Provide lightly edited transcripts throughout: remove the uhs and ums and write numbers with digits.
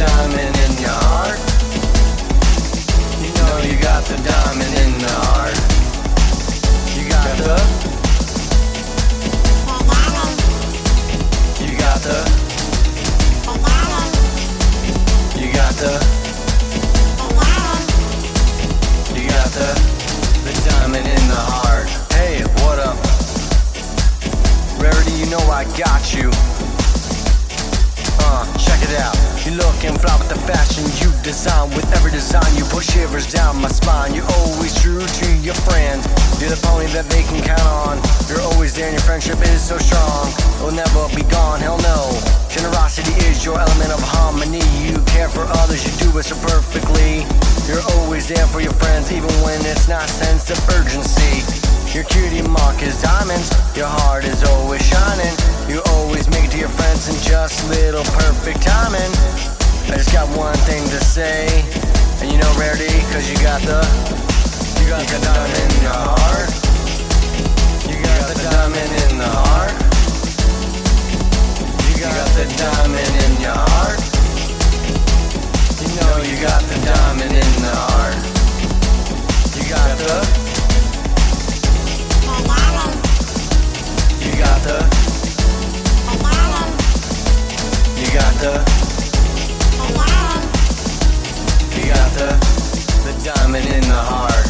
diamond in your heart. You know you got the diamond in the heart. You got the. You got the. You got the. You got the diamond in the heart. Hey, what up? Rarity, you know I got you. Check it out. You looking fly with the fashion you design. With every design you put shivers down my spine. You're always true to your friends. You're the pony that they can count on. You're always there and your friendship is so strong. It will never be gone, hell no. Generosity is your element of harmony. You care for others, you do it so perfectly. You're always there for your friends, even when it's not sense of urgency. Your cutie mark is diamonds. Your heart is always shining. You always make it to your friends in just little perfect timing. I just got one thing to say, and you know Rarity, cause you got the diamond in the heart. You got the diamond in the heart. You got the diamond in your heart. You know you got the diamond in the heart. You got the. You got the. You got the. You got the diamond in the heart.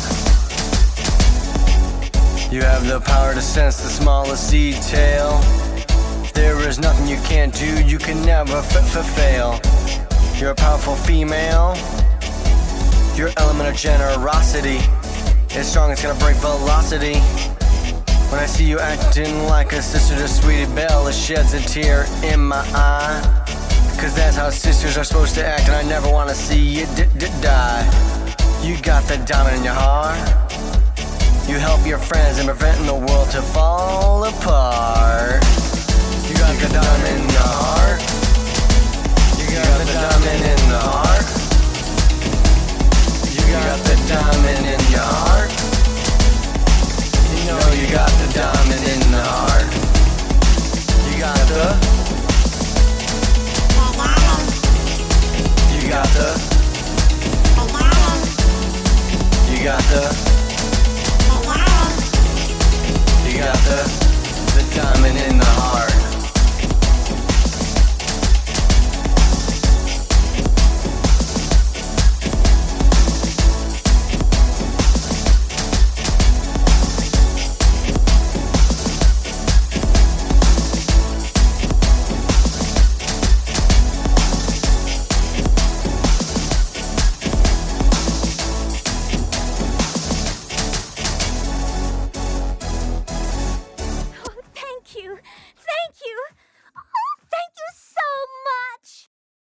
You have the power to sense the smallest detail. There is nothing you can't do, you can never fail. You're a powerful female. Your element of generosity is strong, it's gonna break velocity. When I see you acting like a sister to Sweetie Belle, it sheds a tear in my eye. Cause that's how sisters are supposed to act, and I never wanna see you die. You got the diamond in your heart. You help your friends in preventing the world to fall apart. You got the diamond in your heart.